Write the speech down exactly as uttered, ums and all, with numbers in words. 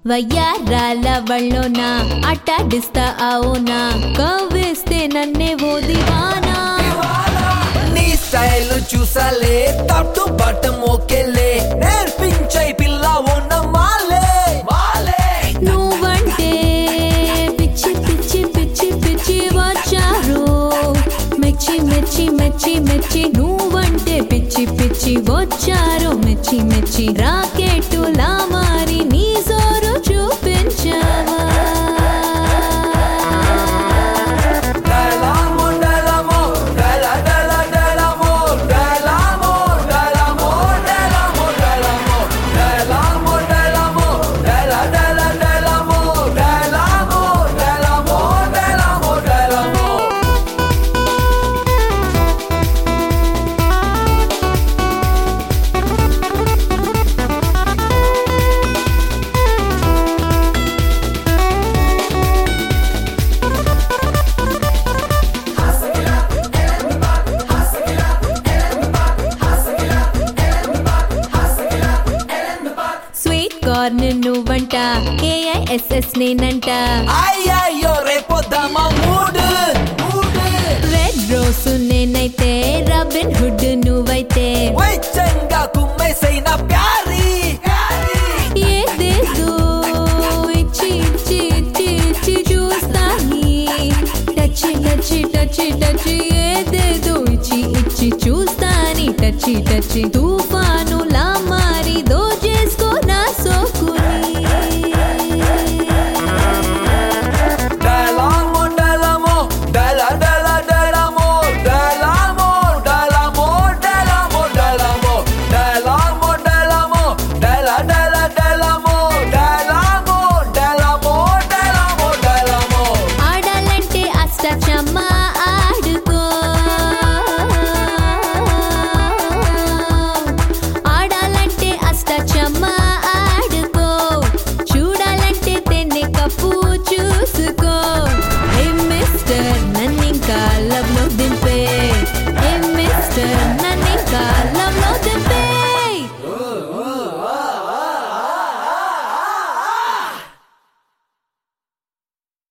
వయ్యారాల వళ్ళోన అట్టాడిస్తా అవునా కవ్వేస్తే నన్నే ఓ దివానా నీ స్టైల్ చూసాలే టాప్ టు బాటమ్ ఓకేలే నేర్పించై పిల్ల ఉన్న మాలే మాలే నువ్వంటే పిచ్చి పిచ్చి పిచ్చి పిచ్చి వచ్చారు మెచ్చి మెచ్చి మెచ్చి మెచ్చి నువ్వంటే పిచ్చి పిచ్చి వచ్చారు మెచ్చి మెచ్చి రాకెట్టులా మారి నీ జోరు చూపించావా కార్న్ నువ్వంట కేఐఎస్ఎస్ నేనంట అయ్యయ్యో రేపొద్దామా మూడ్ రెడ్ రోస్ నేనైతే రాబిన్ హుడ్ నువ్వైతే వైచంగా కుమ్మేసైన ప్యారీ ఏదేదో ఇచ్చి ఇచ్చి ఇచ్చి ఇచ్చి చూస్తాని టచ్చి టచ్చి టచ్చి టచ్చి ఏదేదో ఇచ్చి ఇచ్చి చూస్తాని టచ్చి టచ్చి తూ